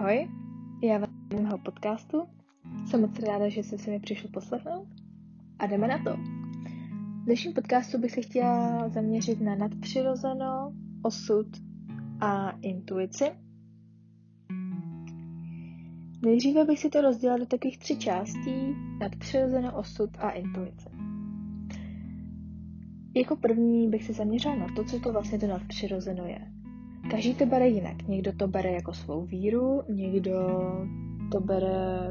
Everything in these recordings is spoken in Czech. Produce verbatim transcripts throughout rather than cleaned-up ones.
Ahoj, já vás z mého podcastu. Jsem moc ráda, že jste se mi přišli poslechnout a jdeme na to. V dnešním podcastu bych se chtěla zaměřit na nadpřirozeno, osud a intuici. Nejdříve bych si to rozdělila do takových tři částí: nadpřirozeno, osud a intuice. Jako první bych se zaměřila na to, co to vlastně to nadpřirozeno je. Každý to bere jinak. Někdo to bere jako svou víru, někdo to bere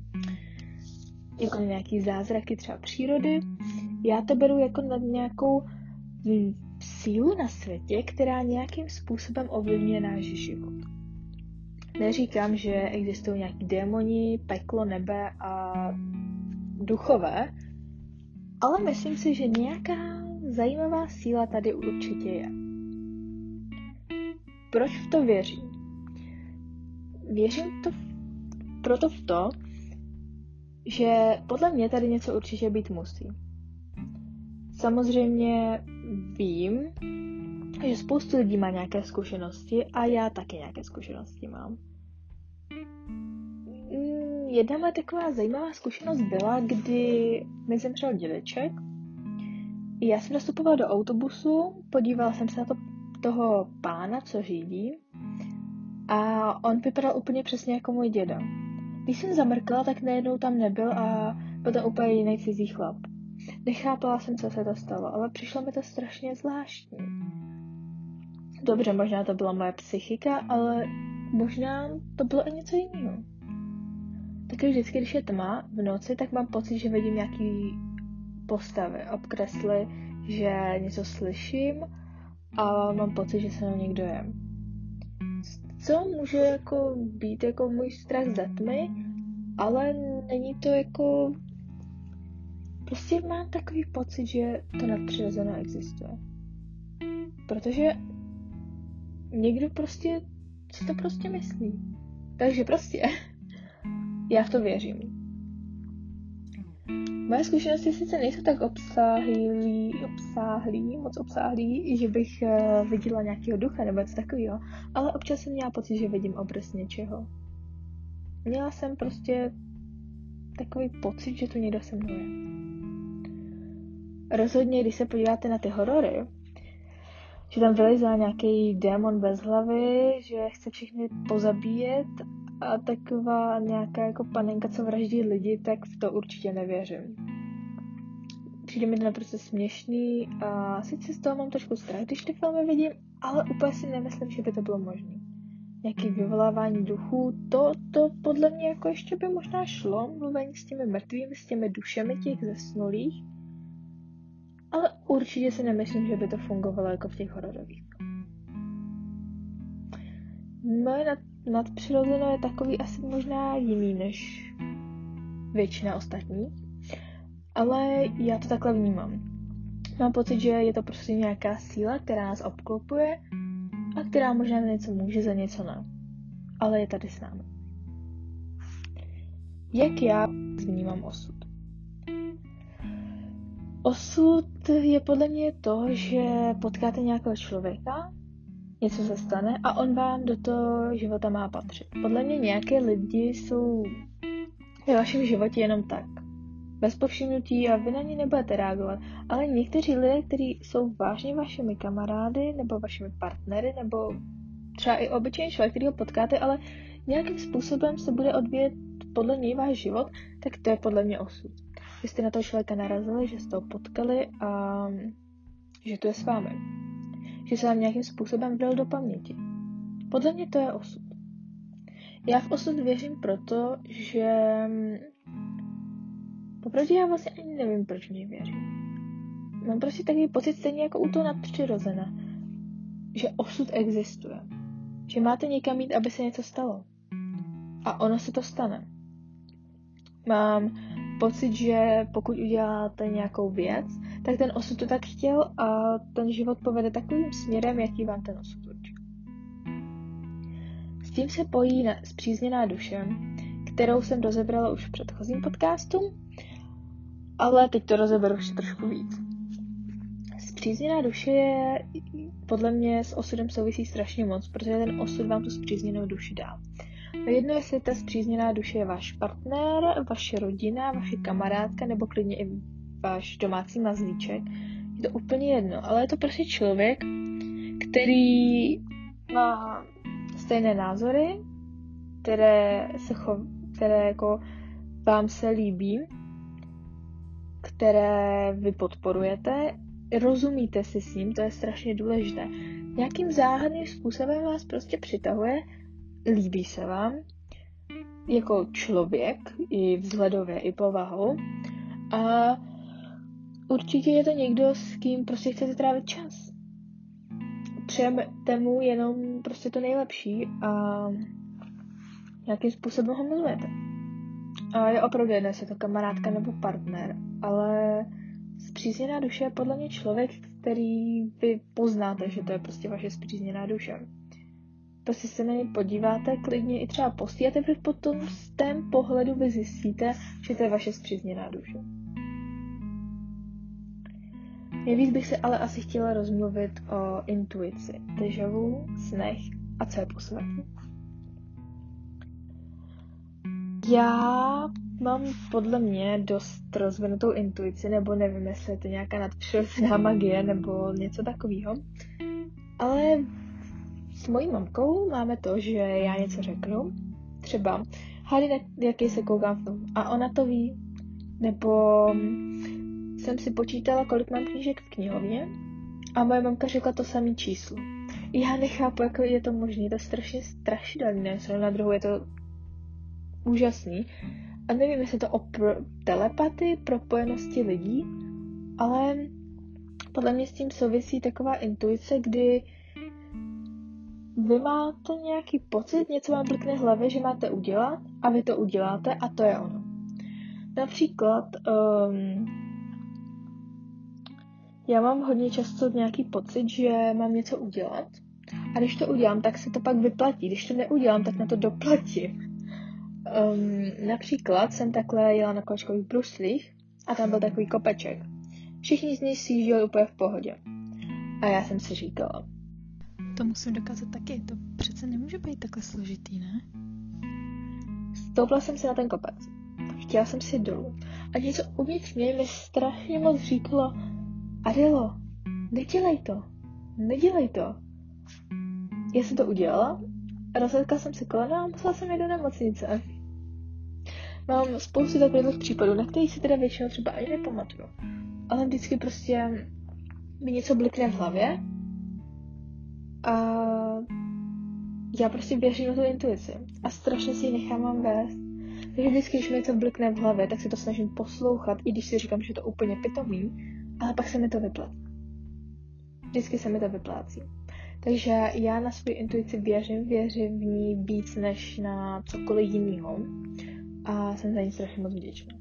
jako nějaký zázraky třeba přírody. Já to beru jako nad nějakou sílu na světě, která nějakým způsobem ovlivňuje náš život. Neříkám, že existují nějaký démoni, peklo, nebe a duchové, ale myslím si, že nějaká zajímavá síla tady určitě je. Proč v to věřím? Věřím to proto v to, že podle mě tady něco určitě být musí. Samozřejmě vím, že spoustu lidí má nějaké zkušenosti a já taky nějaké zkušenosti mám. Jedna moje taková zajímavá zkušenost byla, kdy mi zemřel dědeček. Já jsem nastupovala do autobusu, podívala jsem se na to toho pána, co řídí, a on vypadal úplně přesně jako můj děda. Když jsem zamrkla, tak najednou tam nebyl a byl tam úplně jiný cizí chlap. Nechápala jsem, co se to stalo, ale přišlo mi to strašně zvláštní. Dobře, možná to byla moje psychika, ale možná to bylo i něco jiného. Taky vždycky, když je tma v noci, tak mám pocit, že vidím nějaký postavy, obkresly, že něco slyším a mám pocit, že se mnou někdo je. Co může jako být jako můj strach ze tmy, ale není to jako... Prostě mám takový pocit, že to nadpřirozeno existuje. Protože někdo prostě si to prostě myslí. Takže prostě já v to věřím. Moje zkušenosti sice nejsou tak obsáhlý, obsáhlý, moc obsáhlý, že bych uh, viděla nějakého ducha nebo něco takového, ale občas jsem měla pocit, že vidím obraz něčeho. Měla jsem prostě takový pocit, že tu někdo se mnou je. Rozhodně, když se podíváte na ty horory, že tam vylezá nějaký démon bez hlavy, že chce všechny pozabíjet a taková nějaká jako panenka, co vraždí lidi, tak v to určitě nevěřím. Přijde mi to naprosto směšný a sice z toho mám trošku strach, když ty filmy vidím, ale úplně si nemyslím, že by to bylo možné. Nějaké vyvolávání duchů, to, to podle mě jako ještě by možná šlo, mluvení s těmi mrtvými, s těmi dušemi těch zesnulých, ale určitě si nemyslím, že by to fungovalo jako v těch hororových. Moje nad, nadpřirozeno je takový asi možná jiný než většina ostatních, ale já to takhle vnímám. Mám pocit, že je to prostě nějaká síla, která nás obklopuje a která možná něco může, za něco ne. Ale je tady s námi. Jak já vnímám osud? Osud je podle mě to, že potkáte nějakého člověka, něco se stane a on vám do toho života má patřit. Podle mě nějaké lidi jsou ve vašem životě jenom tak. Bez povšimnutí a vy na ně nebudete reagovat. Ale někteří lidé, kteří jsou vážně vašimi kamarády nebo vašimi partnery nebo třeba i obyčejný člověk, který ho potkáte, ale nějakým způsobem se bude odvíjet podle něj váš život, tak to je podle mě osud. Že jste na toho člověka narazili, že jste ho potkali a že to je s vámi. Že se vám nějakým způsobem vdal do paměti. Podle mě to je osud. Já v osud věřím proto, že popravdě já vlastně ani nevím, proč v něj věřím. Mám prostě takový pocit stejně jako u toho nadpřirozena, že osud existuje. Že máte někam jít, aby se něco stalo. A ono se to stane. Mám pocit, že pokud uděláte nějakou věc, tak ten osud to tak chtěl a ten život povede takovým směrem, jaký vám ten osud určil. S tím se pojí spřízněná duše, kterou jsem rozebrala už v předchozím podcastu, ale teď to rozeberu ještě trošku víc. Spřízněná duše je podle mě s osudem souvisí strašně moc, protože ten osud vám tu spřízněnou duši dá. Jedno, jestli ta spřízněná duše je váš partner, vaše rodina, vaše kamarádka nebo klidně i váš domácí mazlíček. Je to úplně jedno, ale je to prostě člověk, který má stejné názory, které, se chov, které jako vám se líbí, které vy podporujete, rozumíte si s ním, to je strašně důležité. Nějakým záhadným způsobem vás prostě přitahuje, líbí se vám, jako člověk, i vzhledově, i povahou. A určitě je to někdo, s kým prostě chcete trávit čas. Přejete mu jenom prostě to nejlepší a nějakým způsobem ho milujete. A je opravdu jedno, jestli je to kamarádka nebo partner, ale spřízněná duše je podle mě člověk, který vy poznáte, že to je prostě vaše spřízněná duše. Prostě se na ně podíváte, klidně i třeba postíte, protože potom z tém pohledu vy zjistíte, že to je vaše spřízněná duše. Nejvíc bych se ale asi chtěla rozmluvit o intuici, déjà vu, snech a co je posvátí. Já mám podle mě dost rozvinutou intuici, nebo nevím, jestli je to nějaká nadpřirozená magie, nebo něco takového. Ale s mojí mamkou máme to, že já něco řeknu, třeba hádej, jaký se koukám film, a ona to ví. Nebo jsem si počítala, kolik mám knížek v knihovně a moje mamka řekla to samé číslo. Já nechápu, jak je to možné, to je strašně strašidelné, na druhou je to úžasný. A nevím, jestli to o pro- telepatii, propojenosti lidí, ale podle mě s tím souvisí taková intuice, kdy vy máte nějaký pocit, něco vám blikne v hlavě, že máte udělat a vy to uděláte a to je ono. Například um, já mám hodně často nějaký pocit, že mám něco udělat a když to udělám, tak se to pak vyplatí. Když to neudělám, tak na to doplatím. Um, například jsem takhle jela na kolačkových bruslích a tam byl takový kopeček. Všichni z nich sjížděli úplně v pohodě. A já jsem si říkala, to musím dokázat taky, to přece nemůže být takhle složitý, ne? Stoupla jsem si na ten kopec. Chtěla jsem si dolů. A něco uvnitř mě mi strašně moc říkalo, Adelo, nedělej to, nedělej to. Já jsem to udělala, rozhodla jsem si kolena a musela jsem jít do nemocnice. Mám spoustu takových případů, na kterých si teda většinou třeba ani nepamatuju. Ale vždycky prostě mi něco blikne v hlavě a já prostě věřím na tu intuici a strašně si ji nechám vést. Takže vždycky, když mi něco blikne v hlavě, tak si to snažím poslouchat, i když si říkám, že je to úplně pitomý, ale pak se mi to vyplatí. Vždycky se mi to vyplácí. Takže já na svou intuici věřím, věřím v ní víc než na cokoliv jiného a jsem za ní strašně moc vděčná.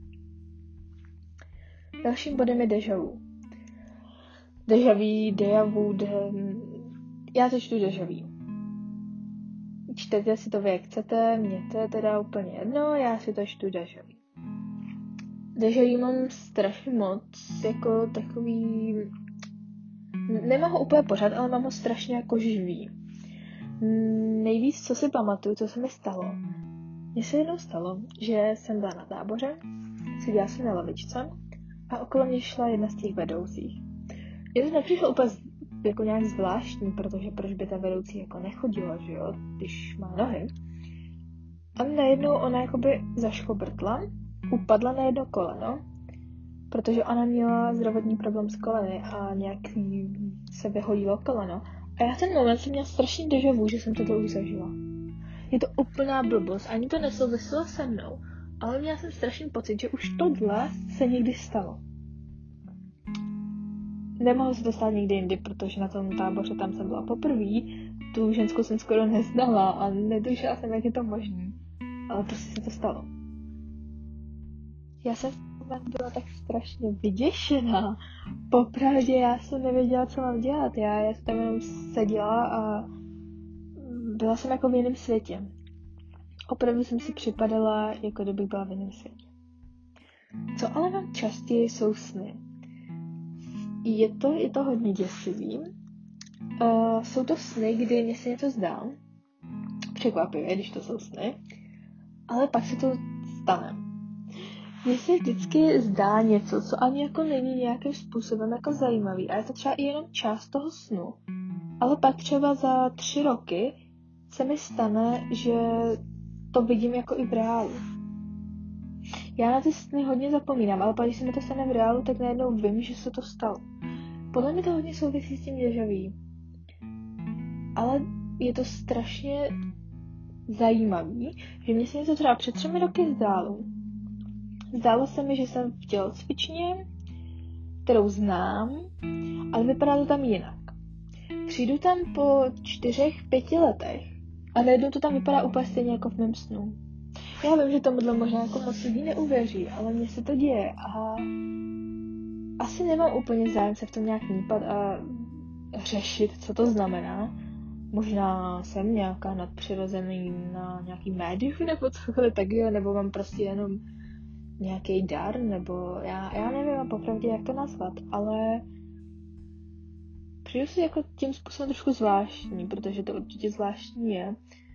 Dalším bodem je déjà vu. Déjà vu, déjà vu, de... já to čtu déjà vu. Čtete si to vy, jak chcete, mně to je teda úplně jedno, já si to čtu déjà vu. Déjà vu mám strašně moc, jako takový... Nemám ho úplně pořád, ale mám ho strašně jako živý. Nejvíc, co si pamatuju, co se mi stalo. Mně se jednou stalo, že jsem byla na táboře, seděla jsem na lavičce a okolo mě šla jedna z těch vedoucích. Mně to nepřišlo úplně jako nějak zvláštní, protože proč by ta vedoucí jako nechodila, že jo, když má nohy. A najednou ona jakoby zaškobrtla, upadla na jedno koleno, protože ona měla zdravotní problém s koleny a nějak se vyhodilo koleno. A já v ten moment jsem měla strašný déjà vu, že jsem toto už zažila. Je to úplná blbost, ani to nesouviselo se mnou, ale měla jsem strašný pocit, že už tohle se někdy stalo. Nemohlo se to stát nikdy jindy, protože na tom táboře tam jsem byla poprvé, tu ženskou jsem skoro neznala a netušila jsem, jak je to možný. Ale prostě se to stalo. Já jsem v ten moment byla tak strašně vyděšená. Popravdě já jsem nevěděla, co mám dělat. Já, já jsem tam jenom seděla a byla jsem jako v jiném světě. Opravdu jsem si připadala, jako kdybych byla v jiném světě. Co ale mám častěji, jsou sny. Je to, je to hodně děsivý. Uh, jsou to sny, kdy mě se něco zdá. překvapivé, když to jsou sny, ale pak se to stane. Mně se vždycky zdá něco, co ani jako není nějakým způsobem jako zajímavý a je to třeba i jenom část toho snu. Ale pak třeba za tři roky se mi stane, že to vidím jako i v reálu. Já na ty sny hodně zapomínám, ale pak když se mi to stane v reálu, tak najednou vím, že se to stalo. Podle mě to hodně souvisí s tím déjà vu. Ale je to strašně zajímavý, že mě se něco třeba před třemi roky zdálo. Zdálo se mi, že jsem v tělocvičně, kterou znám, ale vypadá to tam jinak. Přijdu tam po čtyřech, pěti letech a najednou to tam vypadá úplně stejně jako v mém snu. Já vím, že tomuhle možná jako moc lidí neuvěří, ale mně se to děje a asi nemám úplně zájem se v tom nějak nípat a řešit, co to znamená. Možná jsem nějaká nadpřirozený na nějaký médium nebo cokoliv takového, nebo mám prostě jenom nějaký dar, nebo já, já nevím popravdě, jak to nazvat, ale přijdu si jako tím způsobem trošku zvláštní, protože to určitě zvláštní je.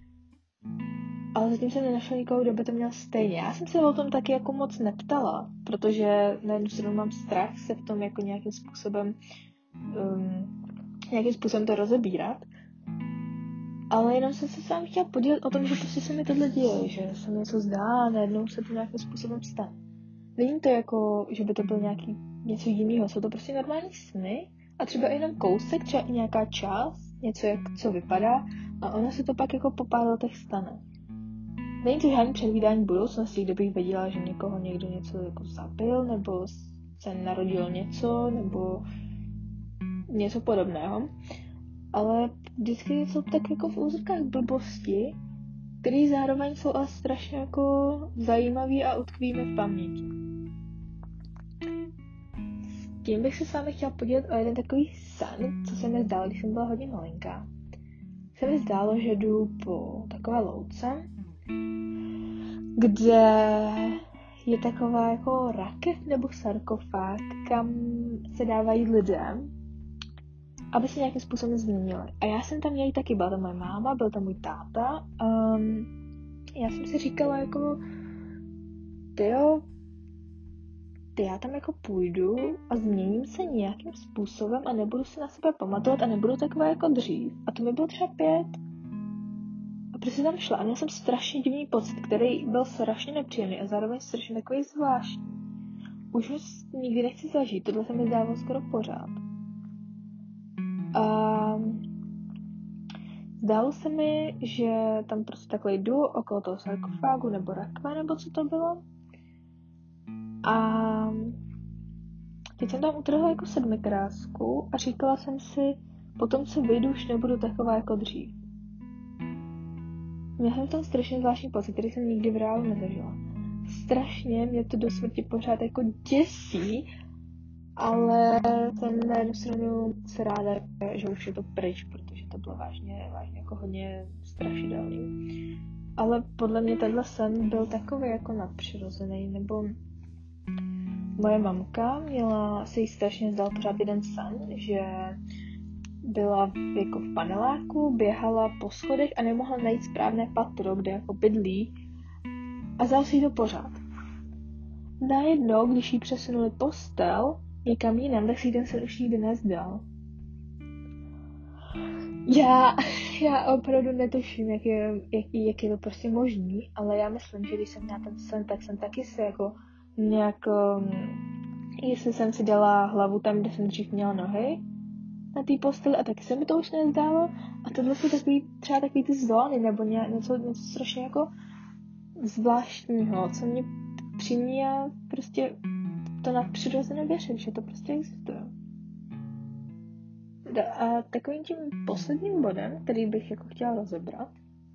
Ale zatím jsem nenašla nikoho, kdo by to měl stejně. Já jsem se o tom taky jako moc neptala, protože na jednu stranu mám strach se v tom jako nějakým způsobem um, nějakým způsobem to rozebírat. Ale jenom jsem se s vámi chtěla podělit o tom, že prostě se mi tohle děje, že se mi něco zdá a najednou se to nějakým způsobem stane. Není to jako, že by to byl nějaký něco jiného, jsou to prostě normální sny a třeba jenom kousek, třeba i nějaká část, něco jak co vypadá a ono se to pak jako po pár letech stane. Není to žádný předvídání budoucnosti, kde bych věděla, že někoho někdo něco jako zabil, nebo se narodilo něco, nebo něco podobného. Ale vždycky jsou tak jako v úzkách blbosti, které zároveň jsou ale strašně jako zajímavý a utkví mi v paměti. S tím bych se s vámi chtěla podělit o jeden takový sen, co se mi zdálo, když jsem byla hodně malinká. Se mi zdálo, že jdu po takové louce, kde je taková jako rakev nebo sarkofág, kam se dávají lidem, aby se nějakým způsobem změnili. A já jsem tam měla taky, byla tam moje máma, byl tam můj táta. Um, já jsem si říkala jako, tyjo, ty já tam jako půjdu a změním se nějakým způsobem a nebudu si na sebe pamatovat a nebudu taková jako dřív. A to mi bylo třeba pět. A prostě tam šla a měla jsem strašně divný pocit, který byl strašně nepříjemný a zároveň strašně takový zvláštní. Už ho nikdy nechci zažít, tohle se mi zdávalo skoro pořád. A zdálo se mi, že tam prostě takhle jdu okolo toho sarkofágu nebo rakve, nebo co to bylo. A teď jsem tam utrhla jako sedmikrásku a říkala jsem si, potom co vyjdu, už nebudu taková jako dřív. Měla jsem tam strašně zvláštní pocit, který jsem nikdy v reálu nezažila. Strašně mě to do smrti pořád jako děsí, ale jsem na jednu stranu se ráda, že už je to pryč, protože to bylo vážně, vážně jako hodně strašidelný. Ale podle mě tenhle sen byl takový jako nadpřirozený, nebo moje mamka měla, se jí strašně zdal pořád jeden sen, že byla jako v paneláku, běhala po schodech a nemohla najít správné patro, kde jako bydlí a zdal si jí to pořád. Najednou, když jí přesunuli postel někam jinam, tak si jí ten sen už nikdy nezdal. Já, já opravdu netuším, jak je, jak, jak je to prostě možný, ale já myslím, že když jsem měla ten sen, tak jsem taky se jako nějak, um, jestli jsem si dala hlavu tam, kde jsem dřív měla nohy, na té posteli a taky se mi to už nezdálo a tohle jsou takový, třeba takový ty zvony nebo ně, něco, něco strašně jako zvláštního, co mě přiměje prostě to nadpřirozené věřit, že to prostě existuje. A takovým tím posledním bodem, který bych jako chtěla rozebrat,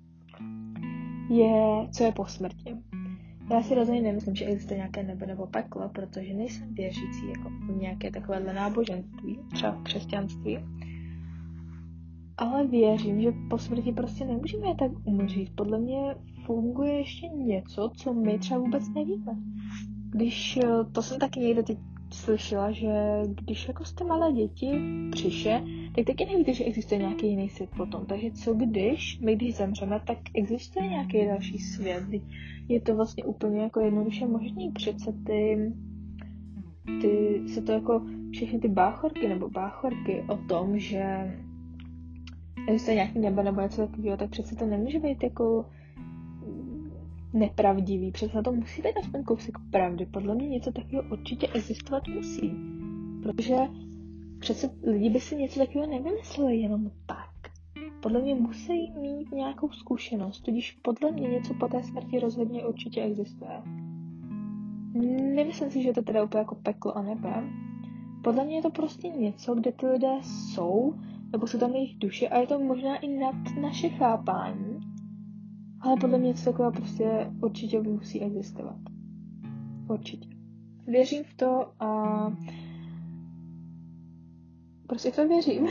je, co je po smrti. Já si rozhodně nemyslím, že existuje nějaké nebe nebo peklo, protože nejsem věřící jako v nějaké takovéhle náboženství, třeba v křesťanství. Ale věřím, že po smrti prostě nemůžeme tak umřít. Podle mě funguje ještě něco, co my třeba vůbec nevíme. Když, to jsem taky někde teď slyšela, že když jako jste malé děti přiše, tak taky nevíte, že existuje nějaký jiný svět potom. Takže co když, my když zemřeme, tak existuje nějaký další svět. Je to vlastně úplně jako jednoduše možný. Přece ty, ty se to jako všechny ty báchorky nebo báchorky o tom, že existuje nějaký nebe nebo něco takového, tak přece to nemůže být jako nepravdivý. Přece na to musí být aspoň kousek pravdy. Podle mě něco takového určitě existovat musí. Protože přece lidi by si něco takového nevymysleli jenom tak. Podle mě musí mít nějakou zkušenost, tudíž podle mě něco po té smrti rozhodně určitě existuje. Nemyslím si, že to teda úplně jako peklo a nebe. Podle mě je to prostě něco, kde ty lidé jsou, nebo jsou tam jejich duše a je to možná i nad naše chápání. Ale podle mě něco takového prostě určitě musí existovat. Určitě. Věřím v to a prostě to věřím.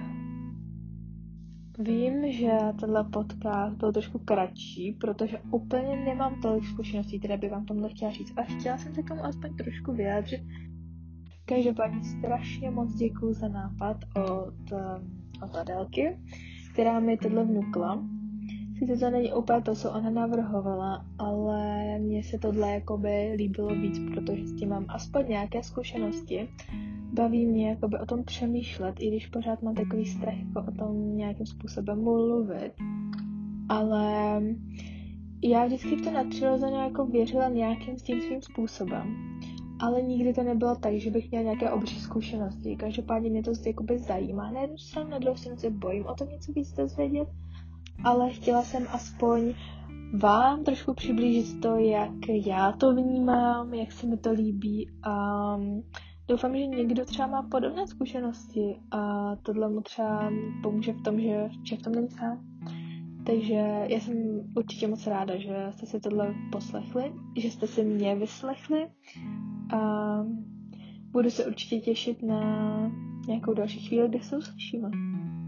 Vím, že tenhle podcast byl trošku kratší, protože úplně nemám tolik zkušeností, které by vám tomhle chtěla říct. A chtěla jsem se k tomu aspoň trošku vyjádřit. Každopádně strašně moc děkuju za nápad od, od Adelky, která mi tohle vnukla. Sice to není úplně to, co ona navrhovala, ale mně se tohle jakoby líbilo víc, protože s tím mám aspoň nějaké zkušenosti. Baví mě jakoby o tom přemýšlet, i když pořád mám takový strach jako o tom nějakým způsobem mluvit. Ale já vždycky v to nadpřirozeně jako věřila nějakým s tím svým způsobem. Ale nikdy to nebylo tak, že bych měla nějaké obří zkušenosti. Každopádně mě to jakoby zajímá. Na jednu stranu, na druhou stranu se bojím o tom něco víc dozvědět. Ale chtěla jsem aspoň vám trošku přiblížit to, jak já to vnímám, jak se mi to líbí a doufám, že někdo třeba má podobné zkušenosti a tohle mu třeba pomůže v tom, že, že v tom není sám. Takže já jsem určitě moc ráda, že jste si tohle poslechli, že jste si mě vyslechli a budu se určitě těšit na nějakou další chvíli, kde se uslyšíme.